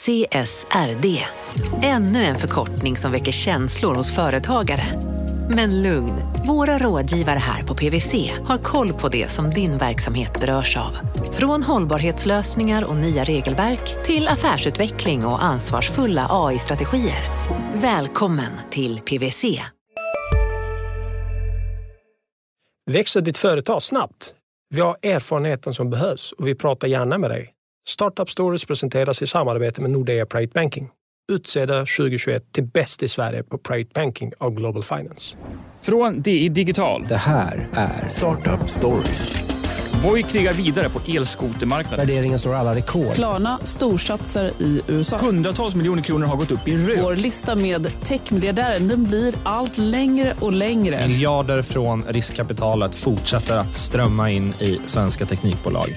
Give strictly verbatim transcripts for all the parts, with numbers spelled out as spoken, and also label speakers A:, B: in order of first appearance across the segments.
A: C S R D. Ännu en förkortning som väcker känslor hos företagare. Men lugn, våra rådgivare här på P W C har koll på det som din verksamhet berörs av. Från hållbarhetslösningar och nya regelverk till affärsutveckling och ansvarsfulla A I-strategier. Välkommen till P W C.
B: Växer ditt företag snabbt? Vi har erfarenheten som behövs och vi pratar gärna med dig. Startup Stories presenteras i samarbete med Nordea Private Banking. Utsedda tjugohundratjugoett till bäst i Sverige på Private Banking av Global Finance.
C: Från D I Digital.
D: Det här är Startup Stories.
C: Voi krigar vidare på elskotermarknaden.
D: Värderingen slår alla rekord.
E: Klarna storsatsar i U S A.
C: Hundratals miljoner kronor har gått upp i rök.
E: Vår lista med techmiljardärer, den blir allt längre och längre.
F: Miljarder från riskkapitalet fortsätter att strömma in i svenska teknikbolag.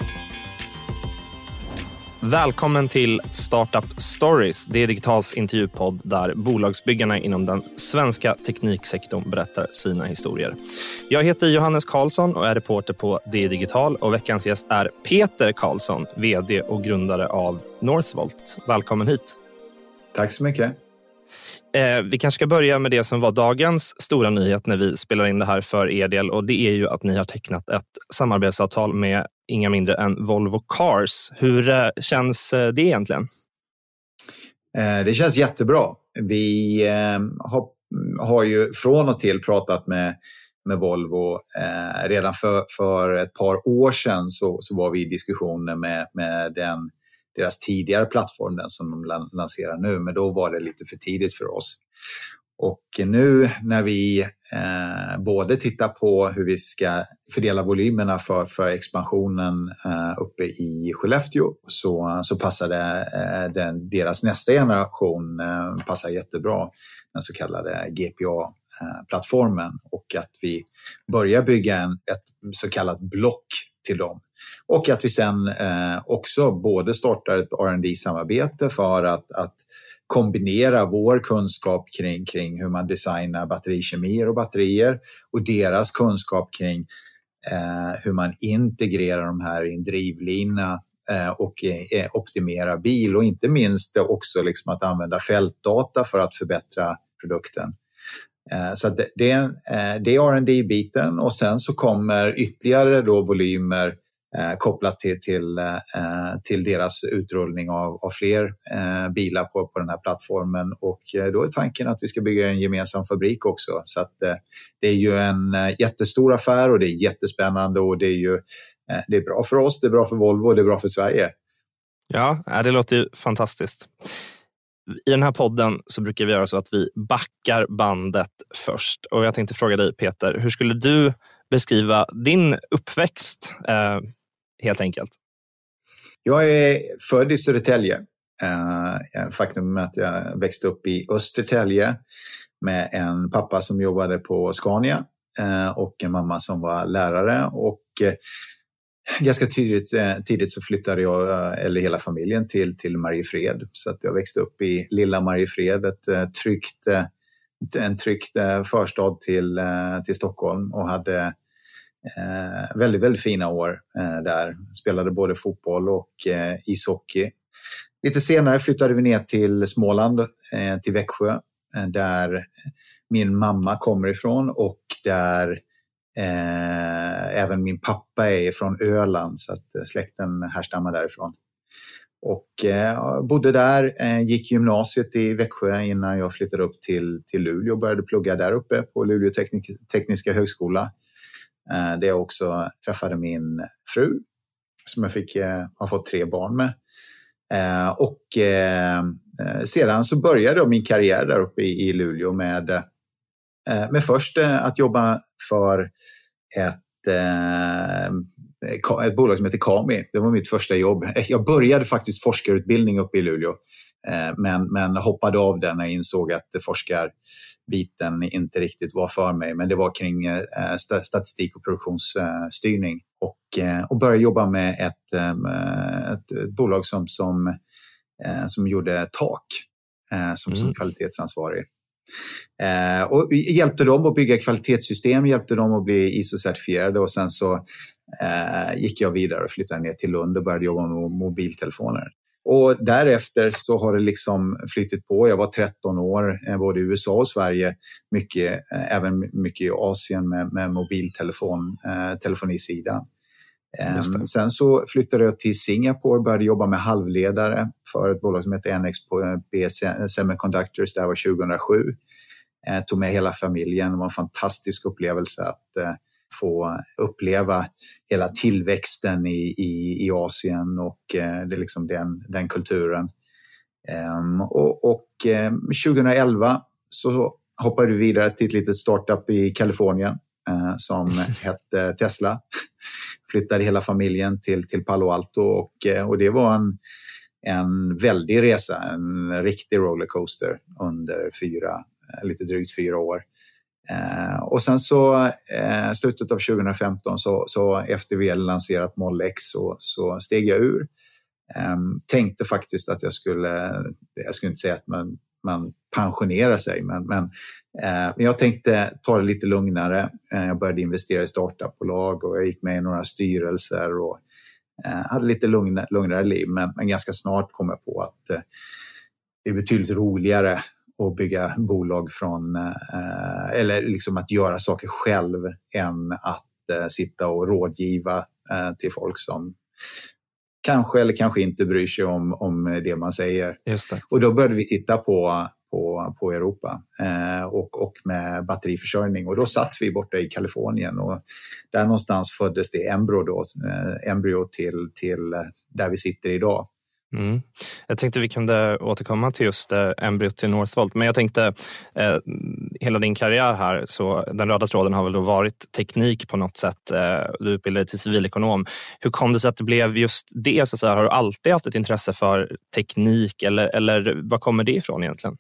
F: Välkommen till Startup Stories, det är Digitals intervjupodd där bolagsbyggarna inom den svenska tekniksektorn berättar sina historier. Jag heter Johannes Karlsson och är reporter på D I Digital och veckans gäst är Peter Karlsson, vd och grundare av Northvolt. Välkommen hit.
G: Tack så mycket.
F: Eh, vi kanske ska börja med det som var dagens stora nyhet när vi spelar in det här för er del, och det är ju att ni har tecknat ett samarbetsavtal med inga mindre än Volvo Cars. Hur eh, känns det egentligen?
G: Eh, det känns jättebra. Vi eh, har, har ju från och till pratat med, med Volvo. Eh, redan för, för ett par år sedan så, så var vi i diskussioner med, med den deras tidigare plattform, den som de lanserar nu, men då var det lite för tidigt för oss. Och nu när vi eh, både tittar på hur vi ska fördela volymerna för, för expansionen eh, uppe i Skellefteå, så, så passade eh, den, deras nästa generation eh, passar jättebra, den så kallade G P A-plattformen, och att vi börjar bygga en, ett så kallat block till dem. Och att vi sen eh, också både startar ett R and D-samarbete för att, att kombinera vår kunskap kring, kring hur man designar batterikemier och batterier och deras kunskap kring eh, hur man integrerar de här i en drivlina eh, och eh, optimerar bil, och inte minst också liksom att använda fältdata för att förbättra produkten. Eh, så det, det, är, eh, det är R and D-biten, och sen så kommer ytterligare då volymer Eh, kopplat till, till, eh, till deras utrullning av, av fler eh, bilar på, på den här plattformen, och eh, då är tanken att vi ska bygga en gemensam fabrik också, så att eh, det är ju en eh, jättestor affär och det är jättespännande, och det är ju eh, det är bra för oss, det är bra för Volvo och det är bra för Sverige.
F: Ja, det låter ju fantastiskt. I den här podden så brukar vi göra så att vi backar bandet först, och jag tänkte fråga dig, Peter, hur skulle du beskriva din uppväxt eh, helt enkelt?
G: Jag är född i Södertälje. Uh, faktum är att jag växte upp i Östertälje med en pappa som jobbade på Scania uh, och en mamma som var lärare. Och uh, ganska tidigt, uh, tidigt så flyttade jag, uh, eller hela familjen, till, till Mariefred. Så att jag växte upp i lilla Mariefred, ett uh, tryggt, uh, en tryggt uh, förstad till, uh, till Stockholm, och hade Eh, väldigt, väldigt fina år eh, där. Spelade både fotboll och eh, ishockey. Lite senare flyttade vi ner till Småland, eh, till Växjö, eh, där min mamma kommer ifrån, och där eh, även min pappa är från Öland, så att eh, släkten härstammar därifrån. Och eh, bodde där, eh, gick gymnasiet i Växjö innan jag flyttade upp till, till Luleå och började plugga där uppe på Luleå Teknik- tekniska högskola. Där jag också träffade min fru som jag fick, har fått tre barn med. Och sedan så började jag min karriär där uppe i Luleå med, med först att jobba för ett, ett bolag som heter Kami. Det var mitt första jobb. Jag började faktiskt forskarutbildning uppe i Luleå, men, men hoppade av den när jag insåg att forskar biten inte riktigt var för mig, men det var kring eh, statistik och produktionsstyrning, och, eh, och började jobba med ett, eh, ett, ett bolag som, som, eh, som gjorde tak eh, som, mm. som kvalitetsansvarig. Eh, och hjälpte dem att bygga kvalitetssystem, hjälpte dem att bli I S O-certifierade, och sen så eh, gick jag vidare och flyttade ner till Lund och började jobba med mobiltelefoner. Och därefter så har det liksom flyttit på. Jag var tretton år, både i U S A och Sverige, mycket, även mycket i Asien med, med mobiltelefon, eh, telefonisidan. Um, sen så flyttade jag till Singapore och började jobba med halvledare för ett bolag som heter N X P Semiconductors. Det här var tjugohundrasju. Uh, tog med hela familjen. Det var en fantastisk upplevelse att uh, få uppleva hela tillväxten i, i, i Asien och uh, det är liksom den, den kulturen. Um, och och um, tjugohundraelva så hoppade vi vidare till ett litet startup i Kalifornien uh, som hette Tesla. Flyttade hela familjen till, till Palo Alto och, och det var en, en väldig resa, en riktig rollercoaster under fyra, lite drygt fyra år. Eh, och sen så eh, slutet av tjugohundrafemton så, så efter vi hade lanserat Model X så, så steg jag ur. Eh, tänkte faktiskt att jag skulle, jag skulle inte säga att man, man pensionerar sig, men, men Eh, men jag tänkte ta det lite lugnare. Eh, jag började investera i startupbolag och jag gick med i några styrelser och eh, hade lite lugna, lugnare liv. Men, men ganska snart kom jag på att eh, det är betydligt roligare att bygga bolag från, eh, eller liksom att göra saker själv än att eh, sitta och rådgiva eh, till folk som kanske eller kanske inte bryr sig om, om det man säger.
F: Just det. Och
G: då började vi titta på På, på Europa eh, och, och med batteriförsörjning. Och då satt vi borta i Kalifornien och där någonstans föddes det embryo, då, eh, embryo till, till där vi sitter idag.
F: Mm. Jag tänkte vi kunde återkomma till just eh, embryot till Northvolt, men jag tänkte eh, hela din karriär här, så den röda tråden har väl då varit teknik på något sätt. Eh, du utbildade till civilekonom. Hur kom det sig att det blev just det? Så att säga? Har du alltid haft ett intresse för teknik eller, eller vad kommer det ifrån egentligen?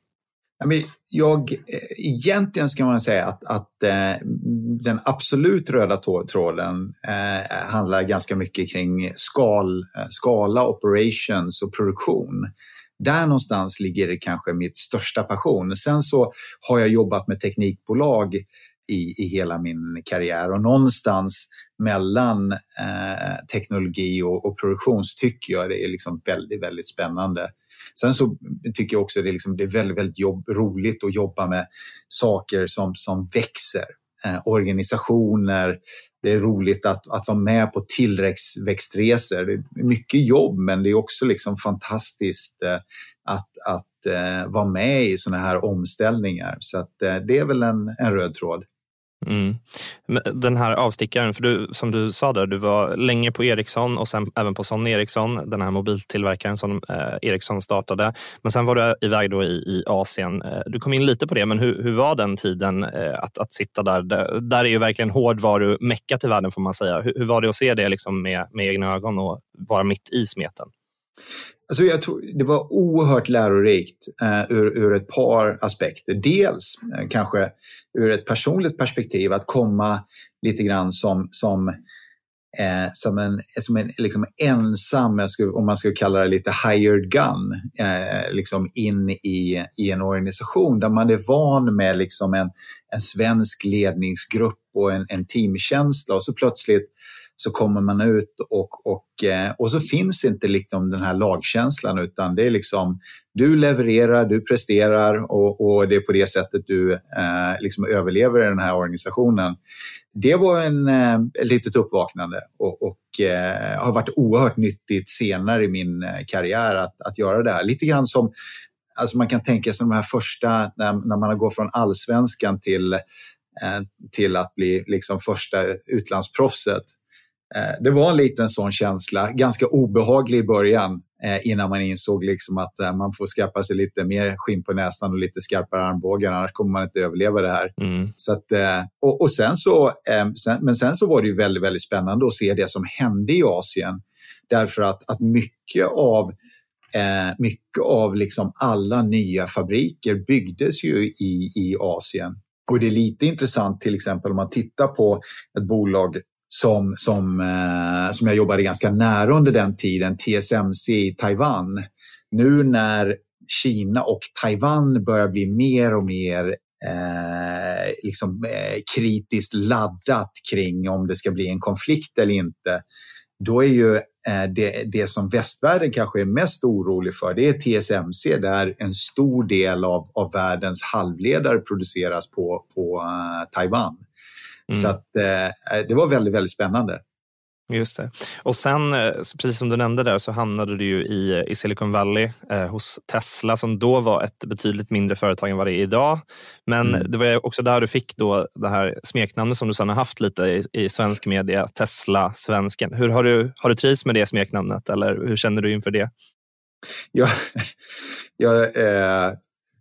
G: Jag, egentligen ska man säga att, att eh, den absolut röda tråden eh, handlar ganska mycket kring skal, skala, operations och produktion. Där någonstans ligger det kanske mitt största passion. Sen så har jag jobbat med teknikbolag i, i hela min karriär och någonstans mellan eh, teknologi och, och produktion tycker jag det är liksom väldigt, väldigt spännande. Sen så tycker jag också att det är, liksom, det är väldigt, väldigt jobb, roligt att jobba med saker som, som växer. Eh, organisationer, det är roligt att, att vara med på tillväxtresor. Det är mycket jobb, men det är också liksom fantastiskt eh, att, att eh, vara med i såna här omställningar. Så att, eh, det är väl en, en röd tråd.
F: Mm. Den här avstickaren, för du, som du sa där, du var länge på Ericsson och sen även på Sony Ericsson, den här mobiltillverkaren som eh, Ericsson startade. Men sen var du iväg då i, i Asien. Eh, du kom in lite på det, men hur, hur var den tiden eh, att, att sitta där? Där, där är ju verkligen hårdvaru meckat i världen får man säga. Hur, hur var det att se det liksom med, med egna ögon och vara mitt i smeten?
G: Alltså jag tror det var oerhört lärorikt eh, ur, ur ett par aspekter. Dels eh, kanske ur ett personligt perspektiv att komma lite grann som, som, eh, som en, som en liksom ensam, jag skulle, om man skulle kalla det lite hired gun, eh, liksom in i, i en organisation där man är van med liksom en, en svensk ledningsgrupp och en, en teamkänsla och så plötsligt så kommer man ut och, och, och så finns inte liksom den här lagkänslan utan det är liksom du levererar, du presterar och, och det är på det sättet du eh, liksom överlever i den här organisationen. Det var en, eh, ett litet uppvaknande och, och eh, har varit oerhört nyttigt senare i min karriär att, att göra det här. Lite grann som alltså man kan tänka sig de här första, när, när man går från allsvenskan till, eh, till att bli liksom första utlandsproffset. Det var en liten sån känsla, ganska obehaglig i början eh, innan man insåg liksom att eh, man får skaffa sig lite mer skinn på näsan och lite skarpare armbågar, annars kommer man inte överleva det här. Mm. Så att, eh, och, och sen så, eh, sen, men sen så var det ju väldigt, väldigt spännande att se det som hände i Asien. Därför att, att mycket av, eh, mycket av liksom alla nya fabriker byggdes ju i, i Asien. Och det är lite intressant till exempel om man tittar på ett bolag Som, som, eh, som jag jobbade ganska nära under den tiden, T S M C i Taiwan. Nu när Kina och Taiwan börjar bli mer och mer eh, liksom, eh, kritiskt laddat kring om det ska bli en konflikt eller inte, då är ju eh, det, det som västvärlden kanske är mest orolig för, det är T S M C, där en stor del av, av världens halvledare produceras på, på uh, Taiwan. Mm. Så att, eh, det var väldigt, väldigt spännande.
F: Just det. Och sen, precis som du nämnde där, så hamnade du ju i, i Silicon Valley eh, hos Tesla, som då var ett betydligt mindre företag än vad det är idag. Men mm. det var också där du fick då det här smeknamnet som du sedan har haft lite i, i svensk media, Tesla-svensken. Hur har du, har du trivs med det smeknamnet, eller hur känner du inför det?
G: Ja, jag... Eh...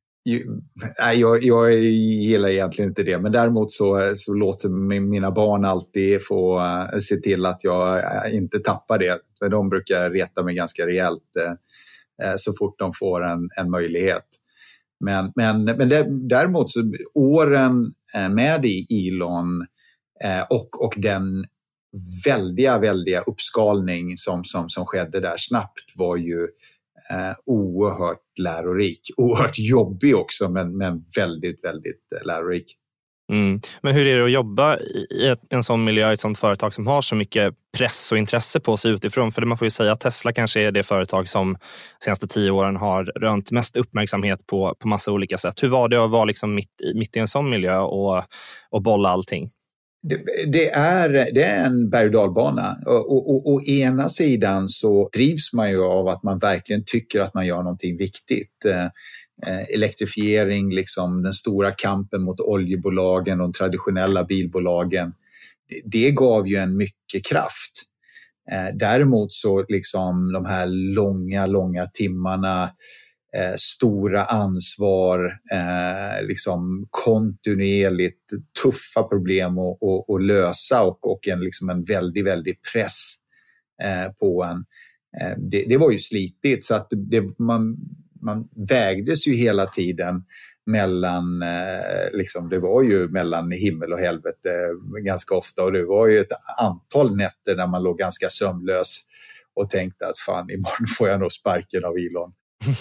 G: Nej, jag, jag gillar egentligen inte det, men däremot så, så låter mina barn alltid få uh, se till att jag uh, inte tappar det. För de brukar reta mig ganska rejält uh, så fort de får en, en möjlighet. Men, men, men det, däremot så åren uh, med i Elon uh, och, och den väldiga, väldiga uppskalning som, som, som skedde där snabbt var ju Eh, oerhört lärorik. Oerhört jobbig också, men, men väldigt, väldigt eh, lärorik.
F: Mm. Men hur är det att jobba i ett, en sån miljö, i ett sånt företag som har så mycket press och intresse på sig utifrån? För det man får ju säga att Tesla kanske är det företag som de senaste tio åren har rönt mest uppmärksamhet på, på massa olika sätt. Hur var det att vara liksom mitt, mitt i en sån miljö och, och bolla allting?
G: Det, det, är, det är en berg- och dalbana. Och, och, och, å ena sidan så drivs man ju av att man verkligen tycker att man gör någonting viktigt. Eh, elektrifiering, liksom den stora kampen mot oljebolagen och de traditionella bilbolagen. Det, det gav ju en mycket kraft. Eh, däremot så liksom de här långa, långa timmarna, Eh, stora ansvar, eh, liksom kontinuerligt tuffa problem att, att, att lösa och, och en, liksom en väldigt, väldigt press eh, på en. Eh, det, det var ju slitigt, så att det, man, man vägdes ju hela tiden mellan, eh, liksom, det var ju mellan himmel och helvete eh, ganska ofta, och det var ju ett antal nätter när man låg ganska sömnlös och tänkte att fan, imorgon får jag nog sparken av Elon.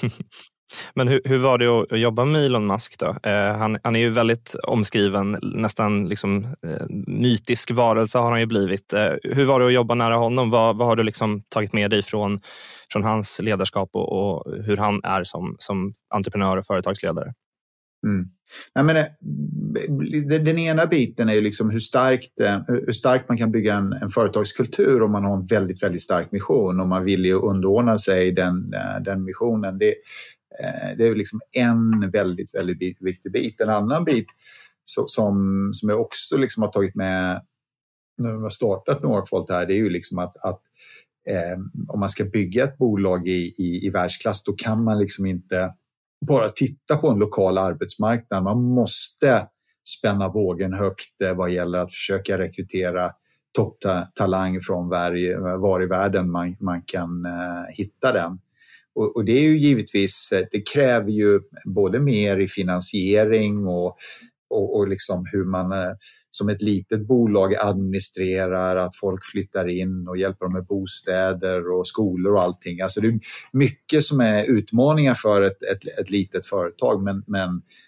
F: Men hur, hur var det att, att jobba med Elon Musk då? Eh, han, han är ju väldigt omskriven, nästan liksom eh, mytisk varelse har han ju blivit. Eh, hur var det att jobba nära honom? Vad, vad har du liksom tagit med dig från, från hans ledarskap och, och hur han är som, som entreprenör och företagsledare?
G: Mm. Nej, men det, den ena biten är ju liksom hur starkt, hur starkt man kan bygga en, en företagskultur om man har en väldigt, väldigt stark mission och man vill ju underordna sig den, den missionen. Det, det är liksom en väldigt, väldigt viktig bit. En annan bit så, som, som jag också liksom har tagit med när vi har startat Northvolt här, det är ju liksom att, att eh, om man ska bygga ett bolag i, i, i världsklass, då kan man liksom inte bara titta på en lokal arbetsmarknad. Man måste spänna bågen högt vad gäller att försöka rekrytera topptalang från var, var i världen man, man kan uh, hitta den. Och, och det är ju givetvis, det kräver ju både mer i finansiering och, och, och liksom hur man uh, som ett litet bolag administrerar att folk flyttar in och hjälper dem med bostäder och skolor och allting. Alltså det är mycket som är utmaningar för ett, ett, ett litet företag, men, men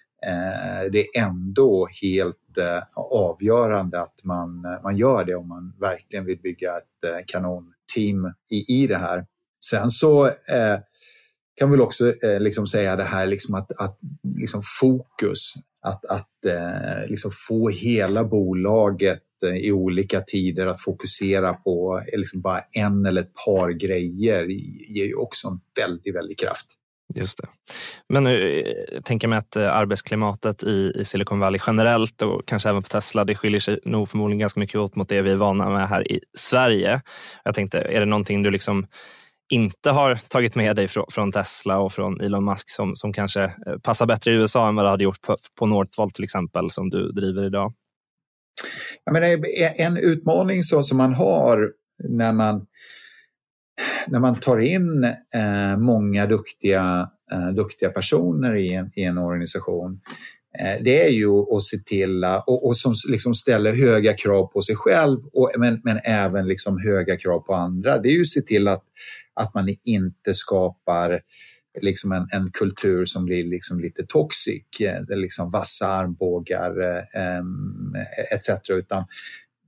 G: eh, det är ändå helt eh, avgörande att man, man gör det om man verkligen vill bygga ett eh, kanonteam i, i det här. Sen så eh, kan vi också eh, liksom säga det här liksom att, att liksom fokus. Att, att eh, liksom få hela bolaget eh, i olika tider att fokusera på eh, liksom bara en eller ett par grejer ger ju också en väldigt, väldigt kraft.
F: Just det. Men nu tänker jag mig att arbetsklimatet i, i Silicon Valley generellt och kanske även på Tesla, det skiljer sig nog förmodligen ganska mycket åt mot det vi är vana med här i Sverige. Jag tänkte, är det någonting du liksom inte har tagit med dig från Tesla och från Elon Musk som, som kanske passar bättre i U S A än vad det hade gjort på, på Northvolt till exempel, som du driver idag?
G: Jag menar, en utmaning så som man har när man, när man tar in eh, många duktiga, eh, duktiga personer i en, i en organisation, eh, det är ju att se till och, och som liksom ställer höga krav på sig själv och, men, men även liksom höga krav på andra. Det är ju att se till att att man inte skapar liksom en, en kultur som blir liksom lite toxic, liksom vassa armbågar eh, et cetera. Utan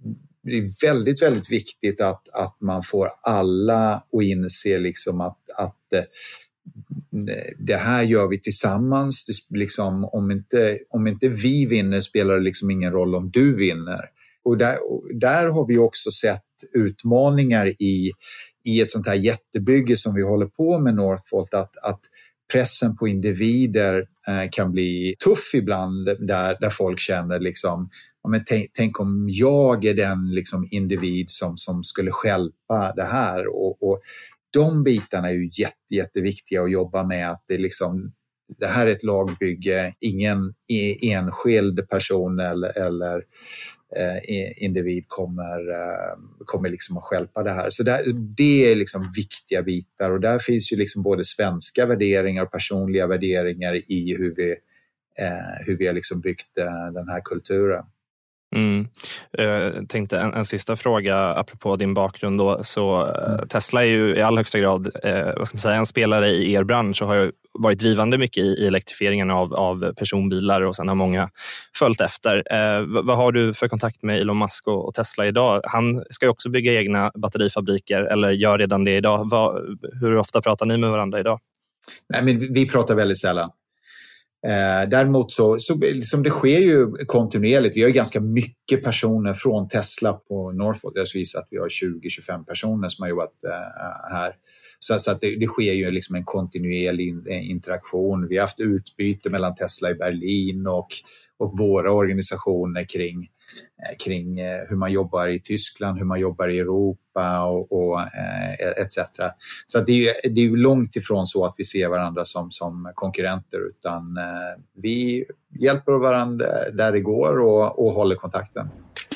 G: det är väldigt, väldigt viktigt att, att man får alla att inse liksom att, att det här gör vi tillsammans. Det liksom, om, inte, om inte vi vinner spelar det liksom ingen roll om du vinner. Och där, och där har vi också sett utmaningar i, i ett sånt här jättebygge som vi håller på med Northvolt, att, att pressen på individer eh, kan bli tuff ibland där, där folk känner liksom, ja, men tänk, tänk om jag är den liksom individ som, som skulle stjälpa det här. Och, och de bitarna är ju jätte, jätteviktiga att jobba med, att det liksom, det här är ett lagbygge, ingen enskild person eller, eller eh, individ kommer, eh, kommer liksom att stjälpa det här. Så det, det är liksom viktiga bitar, och där finns ju liksom både svenska värderingar och personliga värderingar i hur vi, eh, hur vi har liksom byggt eh, den här kulturen.
F: Mm. Jag tänkte en, en sista fråga apropå din bakgrund då. Så mm. Tesla är ju i allra högsta grad eh, vad ska man säga, en spelare i er bransch och har ju varit drivande mycket i, i elektrifieringen av, av personbilar, och sen har många följt efter. Eh, vad, vad har du för kontakt med Elon Musk och, och Tesla idag? Han ska ju också bygga egna batterifabriker, eller gör redan det idag. Vad, hur ofta pratar ni med varandra idag?
G: Nej, men vi, vi pratar väldigt sällan. Eh, däremot så, så liksom det sker ju kontinuerligt. Vi har ju ganska mycket personer från Tesla på Northvolt. Jag skulle gissa att vi har tjugo till tjugofem personer som har jobbat eh, här. Så, så att det, det sker ju liksom en kontinuerlig in, interaktion. Vi har haft utbyte mellan Tesla i Berlin och, och våra organisationer kring, eh, kring eh, hur man jobbar i Tyskland, hur man jobbar i Europa och, och eh, et cetera. Så att det, är, det är ju långt ifrån så att vi ser varandra som, som konkurrenter, utan eh, vi hjälper varandra där det går och, och håller kontakten.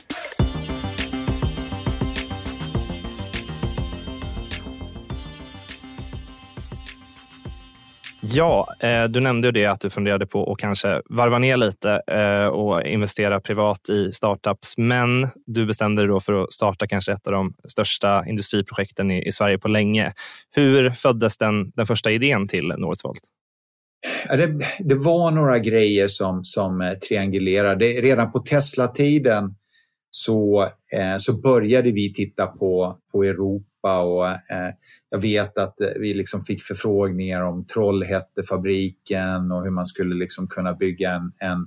F: Ja, eh, du nämnde ju det att du funderade på att kanske varva ner lite eh, och investera privat i startups. Men du bestämde dig då för att starta kanske ett av de största industriprojekten i, i Sverige på länge. Hur föddes den, den första idén till Northvolt?
G: Ja, det, det var några grejer som, som triangulerade. Redan på Tesla-tiden så, eh, så började vi titta på, på Europa, och eh, jag vet att vi liksom fick förfrågningar om Trollhättefabriken och hur man skulle liksom kunna bygga en, en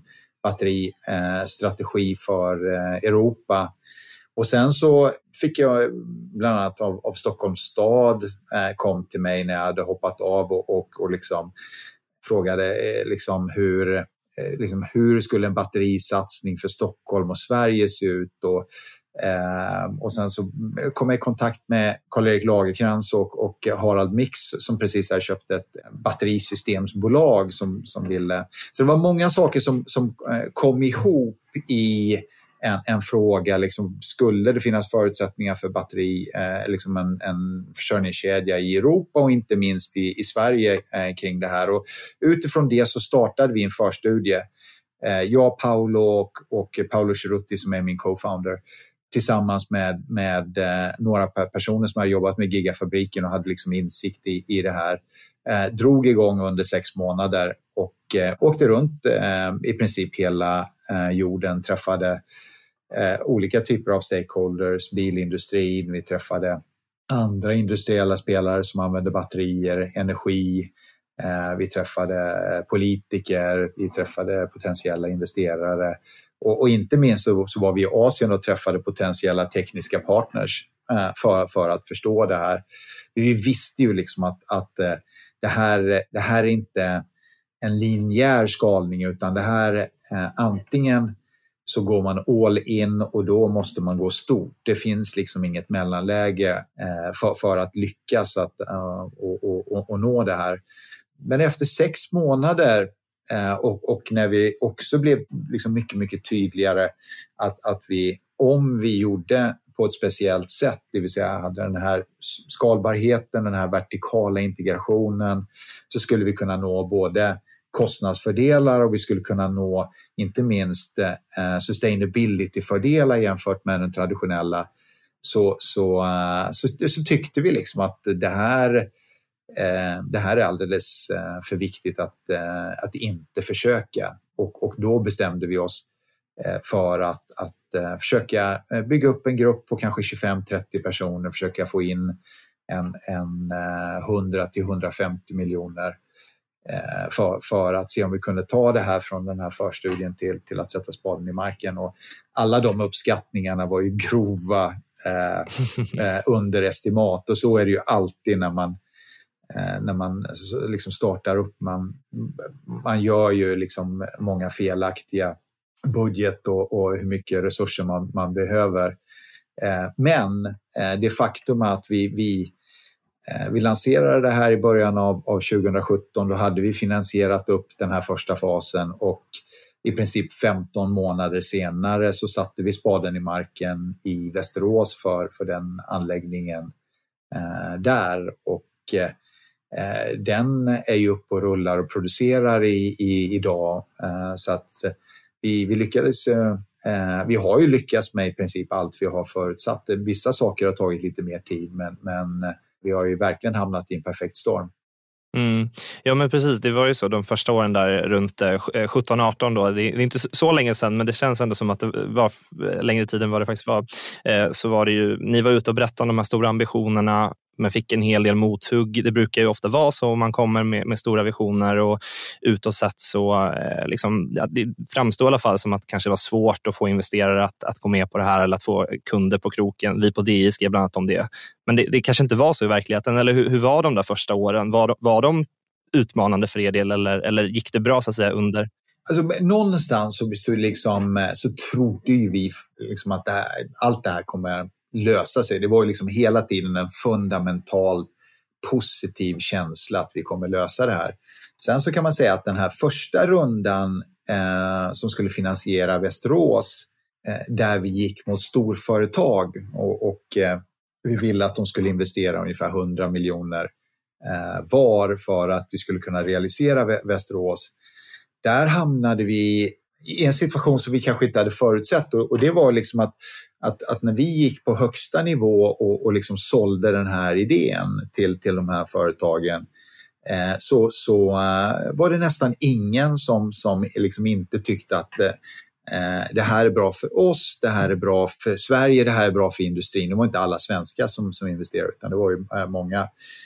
G: batteristrategi för eh, Europa. Och sen så fick jag bland annat av, av Stockholms stad eh, kom till mig när jag hade hoppat av och, och, och liksom frågade eh, liksom hur, eh, liksom hur skulle en batterisatsning för Stockholm och Sverige se ut. Och, eh, och sen så kom jag i kontakt med Karl-Erik Lagercrantz och, och Harald Mix som precis hade köpt ett batterisystemsbolag som, som ville. Så det var många saker som, som eh, kom ihop i En, en fråga, liksom, skulle det finnas förutsättningar för batteri, eh, liksom en, en försörjningskedja i Europa och inte minst i, i Sverige eh, kring det här. Och utifrån det så startade vi en förstudie. Eh, jag, Paolo och, och Paolo Cerutti som är min co-founder tillsammans med, med eh, några personer som har jobbat med Gigafabriken och hade liksom insikt i, i det här. Eh, drog igång under sex månader och eh, åkte runt eh, i princip hela eh, jorden, träffade Eh, olika typer av stakeholders, bilindustrin, vi träffade andra industriella spelare som använder batterier, energi, eh, vi träffade politiker, vi träffade potentiella investerare och, och inte minst så, så var vi i Asien och träffade potentiella tekniska partners eh, för, för att förstå det här. Vi visste ju liksom att, att eh, det, här, det här är inte en linjär skalning, utan det här eh, antingen så går man all in och då måste man gå stort. Det finns liksom inget mellanläge eh, för, för att lyckas att, uh, och, och, och nå det här. Men efter sex månader eh, och, och när vi också blev liksom mycket, mycket tydligare att, att vi, om vi gjorde på ett speciellt sätt, det vill säga hade den här skalbarheten, den här vertikala integrationen, så skulle vi kunna nå både kostnadsfördelar och vi skulle kunna nå inte minst eh, sustainability-fördelar jämfört med den traditionella, så, så, uh, så, så tyckte vi liksom att det här, eh, det här är alldeles eh, för viktigt att, eh, att inte försöka. Och, och då bestämde vi oss för att, att försöka bygga upp en grupp på kanske tjugofem till trettio personer, försöka få in en, en hundra till hundrafemtio miljoner för, för att se om vi kunde ta det här från den här förstudien till, till att sätta spaden i marken. Och alla de uppskattningarna var ju grova eh, under estimat, och så är det ju alltid när man när man liksom startar upp. Man, man gör ju liksom många felaktiga budget och, och hur mycket resurser man, man behöver. Eh, men eh, det faktum att vi, vi, eh, vi lanserade det här i början av, av tjugohundrasjutton, då hade vi finansierat upp den här första fasen, och i princip femton månader senare så satte vi spaden i marken i Västerås för, för den anläggningen eh, där. Och eh, den är ju uppe och rullar och producerar i, i, idag. Eh, så att vi, vi lyckades, eh, vi har ju lyckats med i princip allt vi har förutsatt. Vissa saker har tagit lite mer tid, men, men vi har ju verkligen hamnat i en perfekt storm.
F: Mm. Ja, men precis, det var ju så de första åren där runt sjutton arton då, det är inte så länge sedan, men det känns ändå som att det var längre tid än vad det faktiskt var. Så var det ju, ni var ute och berättade om de här stora ambitionerna, men fick en hel del mothugg. Det brukar ju ofta vara så om man kommer med, med stora visioner och utåt så eh, liksom, ja, det framstår i alla fall som att det kanske var svårt att få investerare att, att gå med på det här, eller att få kunder på kroken. Vi på D I skrev bland annat om det. Men det, det kanske inte var så i verkligheten, eller hur, hur var de där första åren? Var, var de utmanande för er del, eller, eller gick det bra så att säga under?
G: Alltså, någonstans så, så, liksom, så trodde ju vi liksom att det här, allt det här kommer lösa sig. Det var ju liksom hela tiden en fundamental positiv känsla att vi kommer lösa det här. Sen så kan man säga att den här första rundan eh, som skulle finansiera Västerås, eh, där vi gick mot storföretag och, och eh, vi ville att de skulle investera ungefär hundra miljoner eh, var för att vi skulle kunna realisera Vä- Västerås. Där hamnade vi i en situation som vi kanske inte hade förutsett, och, och det var liksom att Att, att när vi gick på högsta nivå och, och liksom sålde den här idén till, till de här företagen, eh, så, så eh, var det nästan ingen som, som liksom inte tyckte att eh, det här är bra för oss, det här är bra för Sverige, det här är bra för industrin. Det var inte alla svenskar som, som investerade, utan det var ju eh, många.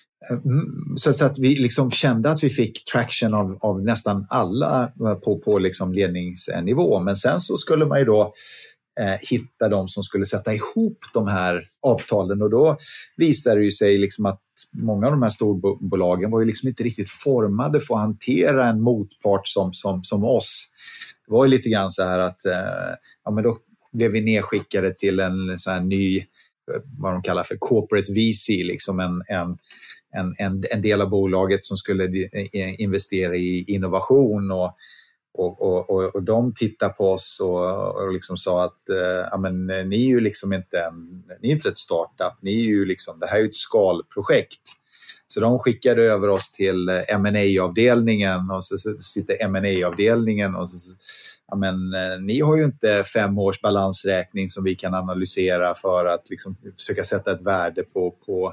G: Så, så att vi liksom kände att vi fick traction av, av nästan alla på, på liksom ledningsnivå. Men sen så skulle man ju då Eh, hitta de som skulle sätta ihop de här avtalen, och då visade det ju sig liksom att många av de här storbolagen var ju liksom inte riktigt formade för att hantera en motpart som, som, som oss. Det var ju lite grann så här att eh, ja, men då blev vi nedskickade till en så här ny, vad de kallar för corporate V C, liksom en, en, en, en, en del av bolaget som skulle investera i innovation, och Och, och, och, och de tittade på oss och, och liksom sa att eh, ja, men, ni är ju liksom inte, en, ni är inte ett startup, ni är ju liksom, det här är ju ett skalprojekt. Så de skickade över oss till M and A-avdelningen, och så, så sitter M and A-avdelningen och så, ja, men, ni har ju inte fem års balansräkning som vi kan analysera för att liksom försöka sätta ett värde på, på,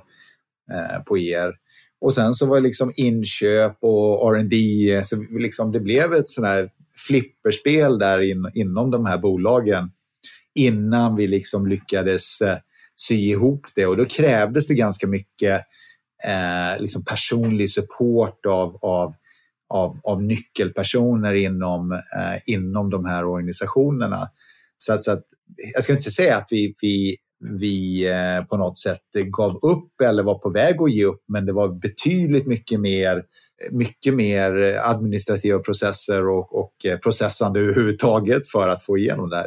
G: eh, på er. Och sen så var det liksom inköp och R and D, så liksom det blev ett sån här flipperspel där in, inom de här bolagen innan vi liksom lyckades eh, sy ihop det. Och då krävdes det ganska mycket eh, liksom personlig support av, av, av, av nyckelpersoner inom, eh, inom de här organisationerna. Så att, så att jag ska inte säga att vi... vi vi eh, på något sätt gav upp eller var på väg att ge upp, men det var betydligt mycket mer, mycket mer administrativa processer och, och processande överhuvudtaget för att få igenom det här.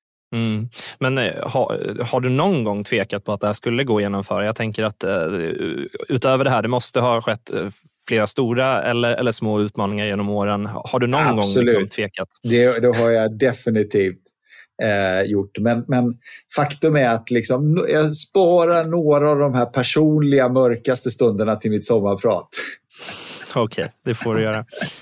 F: Mm. Men har, har du någon gång tvekat på att det här skulle gå igenom för? Jag tänker att uh, utöver det här, det måste ha skett uh, flera stora eller, eller små utmaningar genom åren. Har du någon
G: Absolut.
F: gång liksom tvekat?
G: Det, det har jag definitivt. Eh, gjort. Men, men faktum är att liksom, jag sparar några av de här personliga mörkaste stunderna till mitt sommarprat.
F: Okej, okay, det får du göra.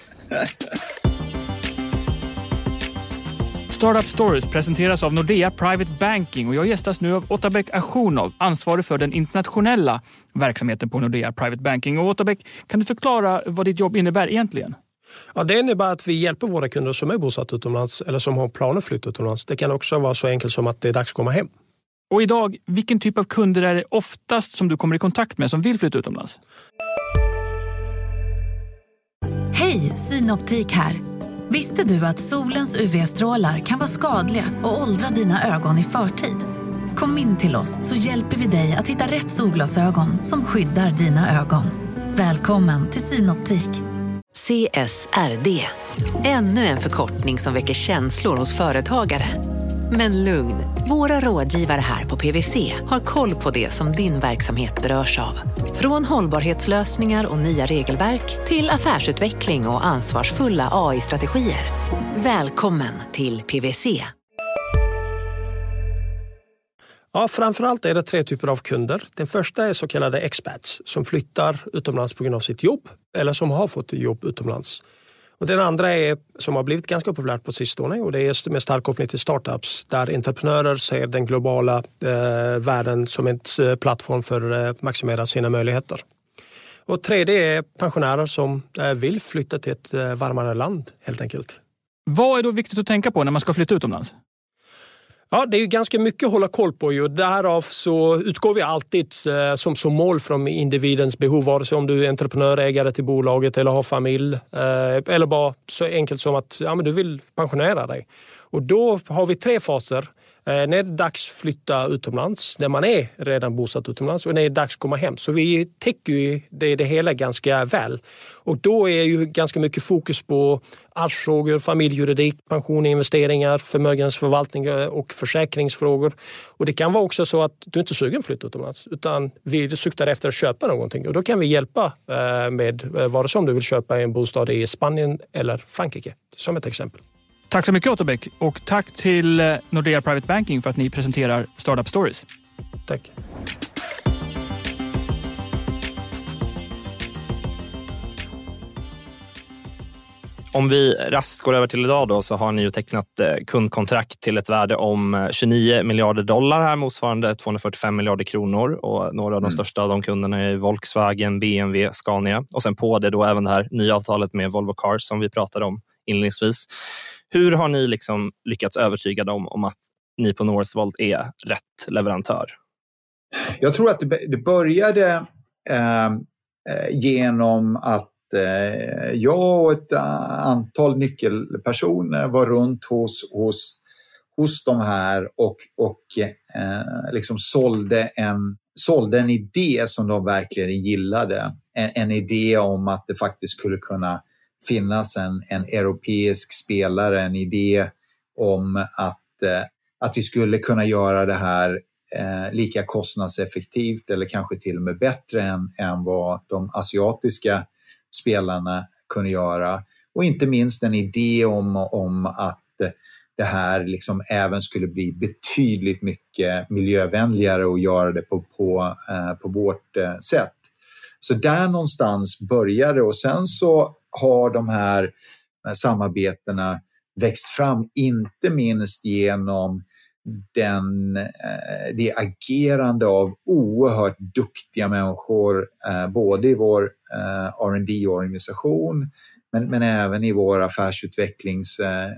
C: Startup Stories presenteras av Nordea Private Banking, och jag gästas nu av Otabek Ashunov, ansvarig för den internationella verksamheten på Nordea Private Banking. Och Otabek, kan du förklara vad ditt jobb innebär egentligen?
B: Ja, det innebär att vi hjälper våra kunder som är bosatta utomlands eller som har planer att flytta utomlands. Det kan också vara så enkelt som att det är dags att komma hem.
C: Och idag, vilken typ av kunder är det oftast som du kommer i kontakt med som vill flytta utomlands?
H: Hej, Synoptik här. Visste du att solens U V-strålar kan vara skadliga och åldra dina ögon i förtid? Kom in till oss så hjälper vi dig att hitta rätt solglasögon som skyddar dina ögon. Välkommen till Synoptik.
A: C S R D. Ännu en förkortning som väcker känslor hos företagare. Men lugn, våra rådgivare här på P W C har koll på det som din verksamhet berörs av. Från hållbarhetslösningar och nya regelverk till affärsutveckling och ansvarsfulla A I-strategier. Välkommen till P W C.
B: Ja, framförallt är det tre typer av kunder. Den första är så kallade expats som flyttar utomlands på grund av sitt jobb eller som har fått jobb utomlands. Och den andra är som har blivit ganska populärt på sistone och det är med stark koppling till startups där entreprenörer ser den globala eh, världen som en eh, plattform för att eh, maximera sina möjligheter. Och tredje är pensionärer som eh, vill flytta till ett eh, varmare land helt enkelt.
C: Vad är då viktigt att tänka på när man ska flytta utomlands?
B: Ja, det är ju ganska mycket att hålla koll på. Ju. Därav så utgår vi alltid eh, som, som mål från individens behov. Vare sig om du är entreprenör, ägare till bolaget eller har familj. Eh, eller bara så enkelt som att ja, men du vill pensionera dig. Och då har vi tre faser. Eh, när det är dags flytta utomlands, när man är redan bosatt utomlands och när det är dags komma hem. Så vi täcker ju det, det hela ganska väl. Och då är ju ganska mycket fokus på arvsfrågor, familjejuridik, pension, investeringar, förmögenhetsförvaltning och försäkringsfrågor. Och det kan vara också så att du inte är sugen att flytta utomlands utan vi suktar efter att köpa någonting. Och då kan vi hjälpa med vare sig om du vill köpa en bostad i Spanien eller Frankrike som ett exempel.
C: Tack så mycket Otterbäck och tack till Nordea Private Banking för att ni presenterar Startup Stories.
B: Tack.
F: Om vi raskt går över till idag då så har ni ju tecknat kundkontrakt till ett värde om tjugonio miljarder dollar här motsvarande tvåhundrafyrtiofem miljarder kronor och några av de mm. största av de kunderna är Volkswagen, B M W, Scania och sen på det då även det här nya avtalet med Volvo Cars som vi pratade om inledningsvis. Hur har ni liksom lyckats övertyga dem om att ni på Northvolt är rätt leverantör?
G: Jag tror att det, det började eh, genom att eh, jag och ett antal nyckelpersoner var runt hos, hos, hos de här och, och eh, liksom sålde en, sålde en idé som de verkligen gillade. En, en idé om att det faktiskt skulle kunna finnas en, en europeisk spelare, en idé om att, eh, att vi skulle kunna göra det här eh, lika kostnadseffektivt eller kanske till och med bättre än, än vad de asiatiska spelarna kunde göra. Och inte minst en idé om, om att det här liksom även skulle bli betydligt mycket miljövänligare och göra det på, på, eh, på vårt eh, sätt. Så där någonstans började och sen så har de här samarbetena växt fram inte minst genom den, det agerande av oerhört duktiga människor både i vår R and D-organisation men, men även i vår affärsutvecklings...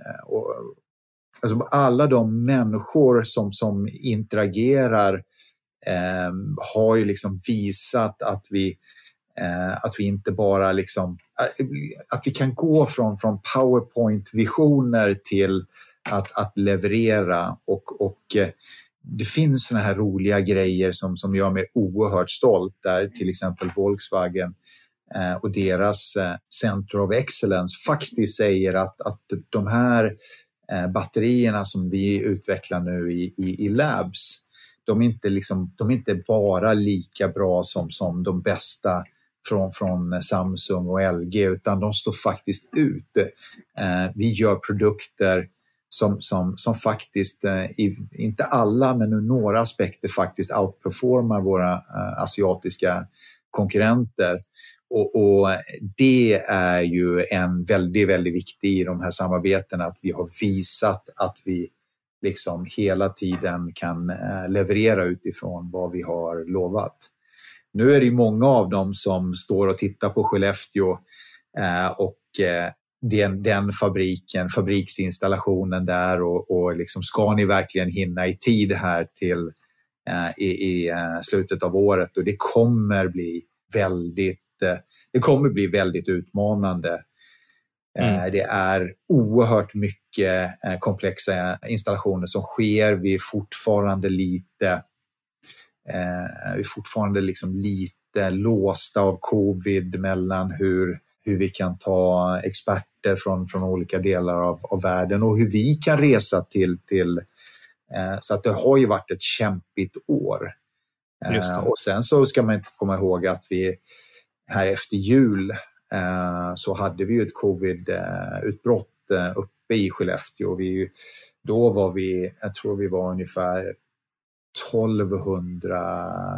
G: Alltså alla de människor som, som interagerar eh, har ju liksom visat att vi att vi inte bara liksom att vi kan gå från, från PowerPoint-visioner till att, att leverera och, och det finns såna här roliga grejer som, som gör mig oerhört stolt där till exempel Volkswagen eh, och deras eh, Center of Excellence faktiskt säger att, att de här eh, batterierna som vi utvecklar nu i, i, i labs de är, inte liksom, de är inte bara lika bra som, som de bästa Från, från Samsung och L G utan de står faktiskt ute. Eh, vi gör produkter som, som, som faktiskt, eh, i, inte alla men ur några aspekter faktiskt outperformar våra eh, asiatiska konkurrenter. Och, och det är ju en väldigt, väldigt viktig i de här samarbetena att vi har visat att vi liksom hela tiden kan eh, leverera utifrån vad vi har lovat. Nu är det många av dem som står och tittar på Skellefteå eh, och eh, den, den fabriken, fabriksinstallationen där och, och liksom, ska ni verkligen hinna i tid här till eh, i, i eh, slutet av året? Och det kommer bli väldigt, eh, det kommer bli väldigt utmanande. Mm. Det är oerhört mycket komplexa installationer som sker. Vi är fortfarande lite, eh, vi är fortfarande liksom lite låsta av covid mellan hur, hur vi kan ta experter från, från olika delar av, av världen och hur vi kan resa till. till eh, så att det har ju varit ett kämpigt år. Eh, och sen så ska man inte komma ihåg att vi här efter jul så hade vi ju ett covid-utbrott uppe i Skellefteå. Vi, då var vi, jag tror vi var ungefär tolvhundra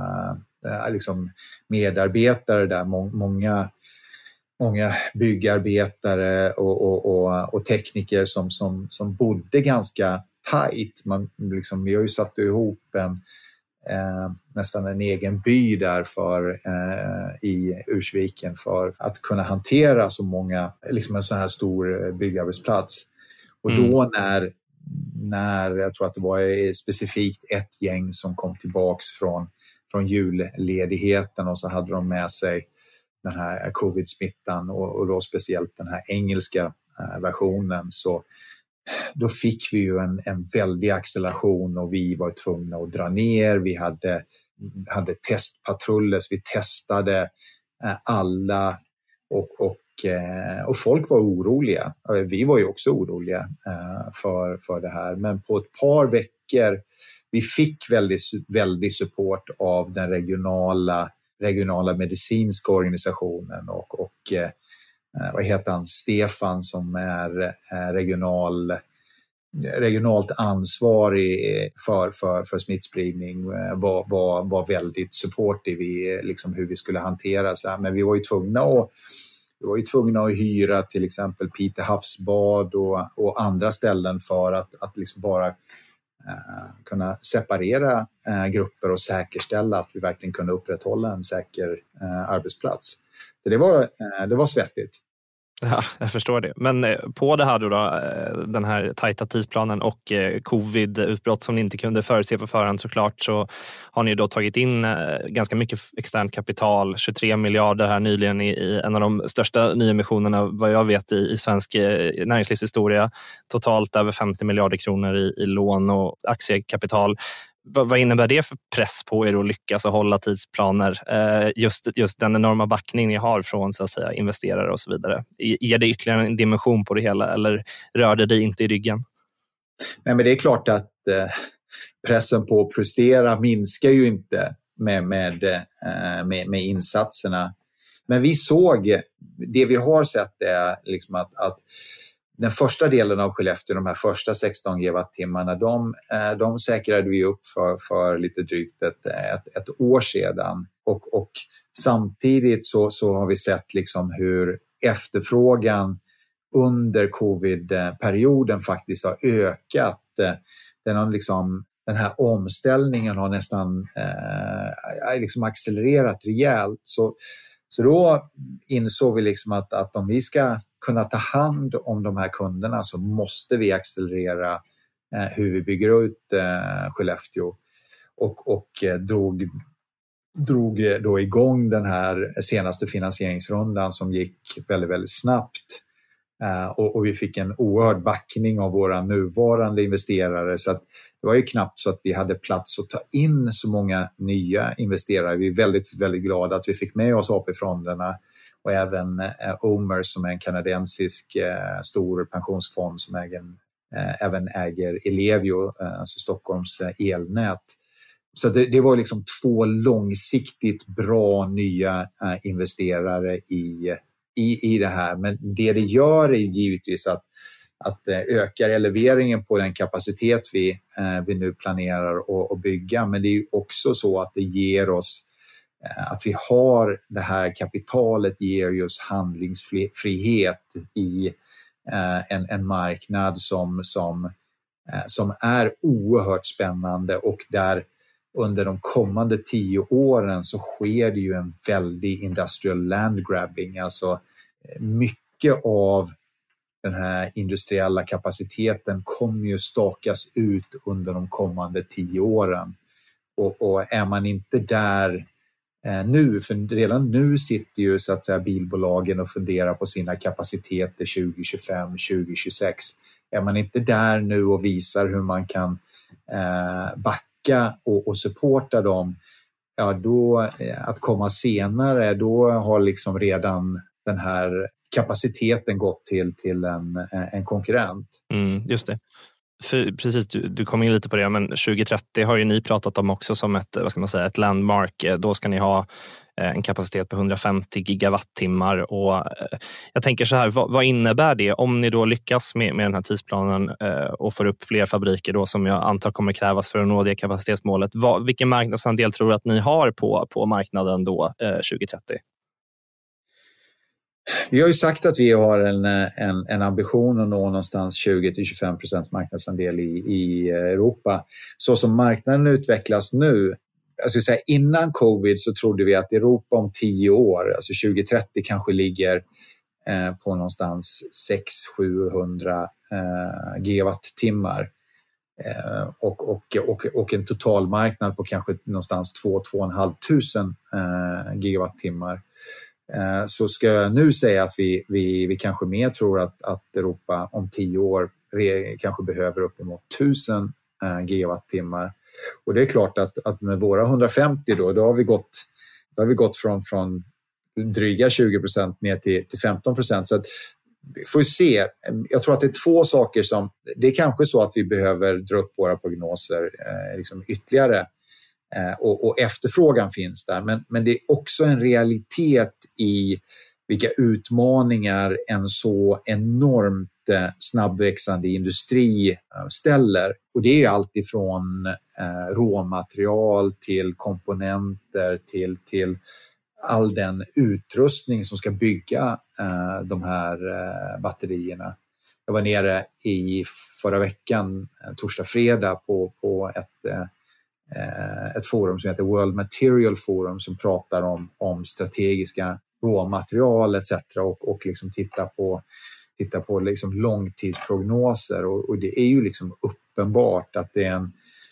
G: liksom medarbetare där. Många, många byggarbetare och, och, och, och tekniker som, som, som bodde ganska tajt. Man, liksom, vi har ju satt ihop en Eh, nästan en egen by där för, eh, i Ursviken för att kunna hantera så många, liksom en sån här stor byggarbetsplats. Och mm. då när, när jag tror att det var specifikt ett gäng som kom tillbaks från, från julledigheten och så hade de med sig den här covid-smittan och, och då speciellt den här engelska eh, versionen, så då fick vi ju en, en väldig acceleration och vi var tvungna att dra ner. Vi hade, hade testpatruller, så vi testade eh, alla och, och, eh, och folk var oroliga. Vi var ju också oroliga eh, för, för det här. Men på ett par veckor, vi fick väldigt, väldigt support av den regionala, regionala medicinska organisationen och, och eh, vad heter han? Stefan som är regional, regionalt ansvarig för, för, för smittspridning var, var, var väldigt supportive i liksom hur vi skulle hantera så här. Men vi var ju tvungna att, vi var ju tvungna att hyra till exempel Pite havsbad och, och andra ställen för att, att liksom bara eh, kunna separera eh, grupper och säkerställa att vi verkligen kunde upprätthålla en säker eh, arbetsplats. Så det var, det var svettigt.
F: Ja, jag förstår det. Men på det här då, då den här tajta tidsplanen och covid-utbrott som ni inte kunde förutse på förhand såklart, så har ni då tagit in ganska mycket externt kapital, tjugotre miljarder här nyligen i, i en av de största nyemissionerna vad jag vet i, i svensk näringslivshistoria. Totalt över femtio miljarder kronor i, i lån och aktiekapital. Vad innebär det för press på er att lyckas och hålla tidsplaner? Just, just den enorma backning ni har från så att säga, investerare och så vidare. Ger det ytterligare en dimension på det hela eller rör det dig inte i ryggen?
G: Nej, men det är klart att pressen på att prestera minskar ju inte med, med, med, med insatserna. Men vi såg, det vi har sett är liksom att, att den första delen av Skellefteå, de här första sexton gigawattimmarna, de, de säkrade vi upp för, för lite drygt ett, ett, ett år sedan. Och, och samtidigt så, så har vi sett liksom hur efterfrågan under covid-perioden faktiskt har ökat. Den, har liksom, den här omställningen har nästan eh, liksom accelererat rejält. Så, så då insåg vi liksom att, att om vi ska kunna ta hand om de här kunderna så måste vi accelerera eh, hur vi bygger ut eh, Skellefteå. Och, och eh, drog, drog då igång den här senaste finansieringsrundan som gick väldigt, väldigt snabbt. Uh, och, och vi fick en oerhörd backning av våra nuvarande investerare, så att det var ju knappt så att vi hade plats att ta in så många nya investerare. Vi är väldigt, väldigt glada att vi fick med oss A P-fonderna och även uh, Omer som är en kanadensisk uh, stor pensionsfond som äger, uh, även äger Ellevio, uh, alltså Stockholms uh, elnät. Så det, det var liksom två långsiktigt bra nya uh, investerare i I, i det här. Men det det gör är givetvis att, att öka eleveringen på den kapacitet vi, eh, vi nu planerar att, att bygga. Men det är ju också så att det ger oss, eh, att vi har det här kapitalet ger oss handlingsfrihet i eh, en, en marknad som, som, eh, som är oerhört spännande och där under de kommande tio åren så sker det ju en väldig industrial land grabbing. Alltså mycket av den här industriella kapaciteten kommer ju stakas ut under de kommande tio åren. Och, och är man inte där eh, nu, för redan nu sitter ju så att säga bilbolagen och funderar på sina kapaciteter tjugo tjugofem, tjugo tjugosex. Är man inte där nu och visar hur man kan eh, backa och, och supporta dem, ja då eh, att komma senare, då har liksom redan den här kapaciteten gått till, till en, en konkurrent.
F: Mm, just det. För, precis, du, du kom in lite på det, men tjugo trettio har ju ni pratat om också som ett, vad ska man säga, ett landmark. Då ska ni ha en kapacitet på hundrafemtio gigawattimmar. Och eh, jag tänker så här, vad, vad innebär det om ni då lyckas med, med den här tidsplanen eh, och får upp fler fabriker då, som jag antar kommer krävas för att nå det kapacitetsmålet? Vad, vilken marknadsandel tror du att ni har på, på marknaden då eh, tjugo trettio?
G: Vi har ju sagt att vi har en, en, en ambition att nå någonstans tjugo till tjugofem procent marknadsandel i, i Europa. Så som marknaden utvecklas nu, jag skulle säga innan covid så trodde vi att Europa om tio år, alltså tjugo trettio kanske ligger eh, på någonstans sex till sjuhundra eh, gigawattimmar. Eh, och, och, och, och en totalmarknad på kanske någonstans två till två och ett halvt tusen eh, gigawattimmar. Så ska jag nu säga att vi, vi, vi kanske mer tror att, att Europa om tio år kanske behöver uppemot tusen gigawattimmar. Och det är klart att, att med våra hundrafemtio då, då har vi gått, då har vi gått från, från dryga tjugo procent ner till, till femton procent. Så att vi får se. Jag tror att det är två saker som, det är kanske så att vi behöver dra upp våra prognoser eh, liksom ytterligare. Och, och efterfrågan finns där, men, men det är också en realitet i vilka utmaningar en så enormt snabbväxande industri ställer. Och det är allt ifrån eh, råmaterial till komponenter till, till all den utrustning som ska bygga eh, de här eh, batterierna. Jag var nere i förra veckan, torsdag, fredag på, på ett eh, ett forum som heter World Material Forum som pratar om, om strategiska råmaterial et cetera och, och liksom titta på, titta på liksom långtidsprognoser och, och det är ju liksom uppenbart att det är en,